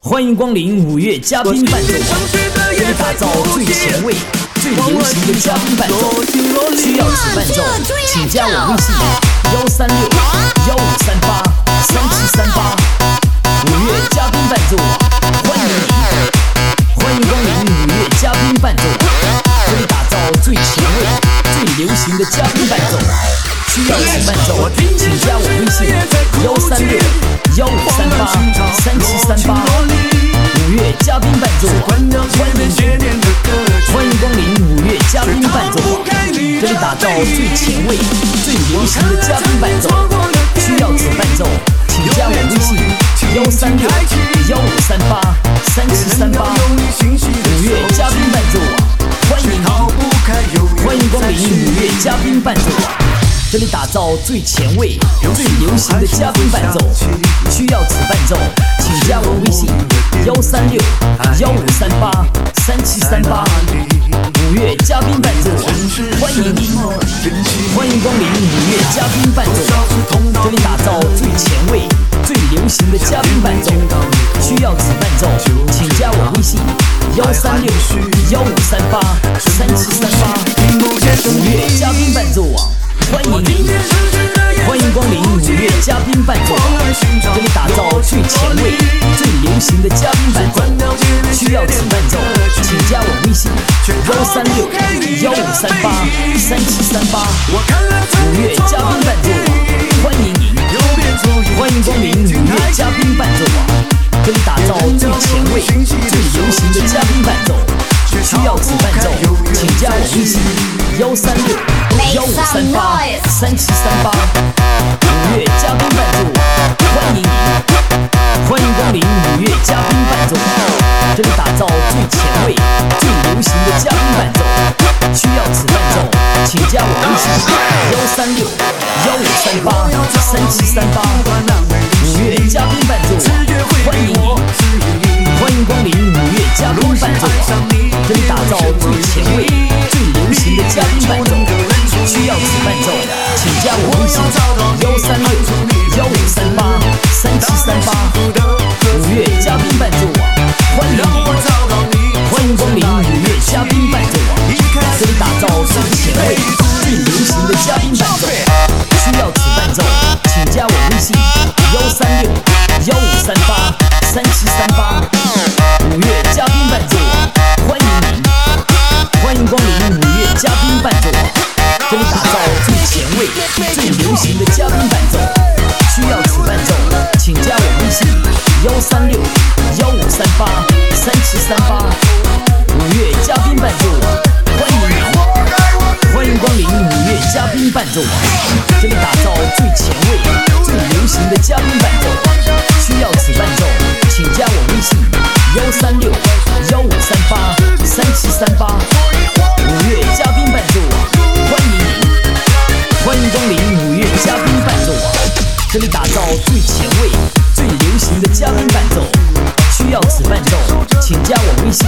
欢迎光临五月嘉宾伴奏网，为你打造最前卫、最流行的嘉宾伴奏。需要此伴奏，请加我微信136-1538-3738。五月嘉宾伴奏网，欢迎你！欢迎光临五月嘉宾伴奏网，为你打造最前卫、最流行的嘉宾伴奏。需要此伴奏，请加我微信136-1538-3738。五月嘉宾伴奏网，欢迎你！欢迎光临五月嘉宾伴奏网，这里打造最前卫、最流行的嘉宾伴奏。需要此伴奏，请加我微信136-1538-3738。五月嘉宾伴奏网，欢迎你！欢迎光临五月嘉宾伴奏网。这里打造最前卫、最流行的嘉宾伴奏。需要此伴奏，请加我微信136-1538-3738。五月嘉宾伴奏网，欢迎你！欢迎光临五月嘉宾伴奏网，这里打造最前卫、最流行的嘉宾伴奏。需要此伴奏，请加我微信136-1538-3738。五月嘉宾伴奏网，欢迎你！欢迎光临五月嘉宾伴奏网，这里打造最前卫、最流行的嘉宾伴奏。需要此伴奏，请加我微信136-1538-3738。五月嘉宾伴奏网，欢迎你！欢迎光临五月嘉宾伴奏网，这里打造最前卫、最流行的嘉宾伴奏。需要此伴奏，请加我微信136-1538-3738。五月嘉宾伴奏网，欢迎你！欢迎光临五月嘉宾伴奏网，这里打造最前卫、最流行的嘉宾伴奏。需要此伴奏，请加我微信136-1538-3738。五月嘉宾伴奏网，欢迎你！欢迎光临五月嘉宾伴奏网，这里打造最前卫、最流行的嘉宾伴奏。需要此伴奏，请加我微信136-1538-3738。五月嘉宾伴奏网，欢迎你！欢迎光临五月嘉宾伴奏网，这里打造最前卫、最流行的嘉宾伴奏。需要此伴奏，请加我微信136-1538-3738。五月嘉宾伴奏网，欢迎你！欢迎光临五月嘉宾伴奏网，这里打造最前卫、最流行的嘉宾伴奏。需要此伴奏，请加我微信136-1538-3738。五月嘉宾伴奏网，欢迎你！欢迎光临五月嘉宾伴奏网，这里打造最前卫、最流行的嘉宾伴奏。需要此伴奏，请加我微信136-1538-3738。五月嘉宾伴奏网，欢迎你！欢迎光临五月嘉宾伴奏网，这里打造最前卫、最流行的嘉宾伴奏。需要此伴奏，请加我微信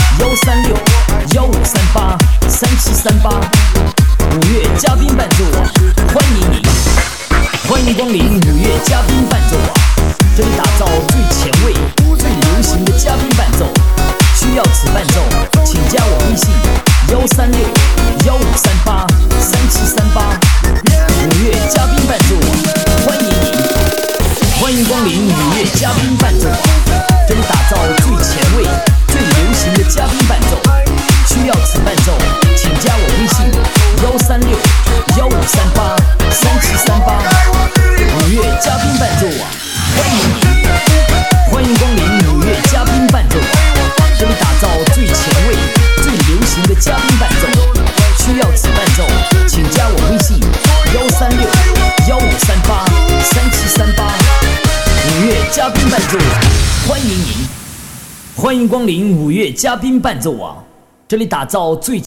136-1538-3738。五月嘉宾伴奏网，欢迎你！欢迎光临五月嘉宾伴奏网，这里打造最前卫、最流行的嘉宾伴奏。需要此伴奏，请加我微信136-1538-3738。五月嘉宾伴奏网，欢迎你！欢迎光临五月嘉宾伴奏网，这里打造最前卫、最流行的嘉宾伴奏。需要此伴奏，请加我微信136-1538-3738。五月嘉宾伴奏网，欢迎你！欢迎光临五月嘉宾伴奏网，这里打造最前卫、最流行的嘉宾伴奏。需要此伴奏，请加我微信136-1538-3738。五月嘉宾伴奏网，欢迎您！欢迎光临五月嘉宾伴奏网，这里打造最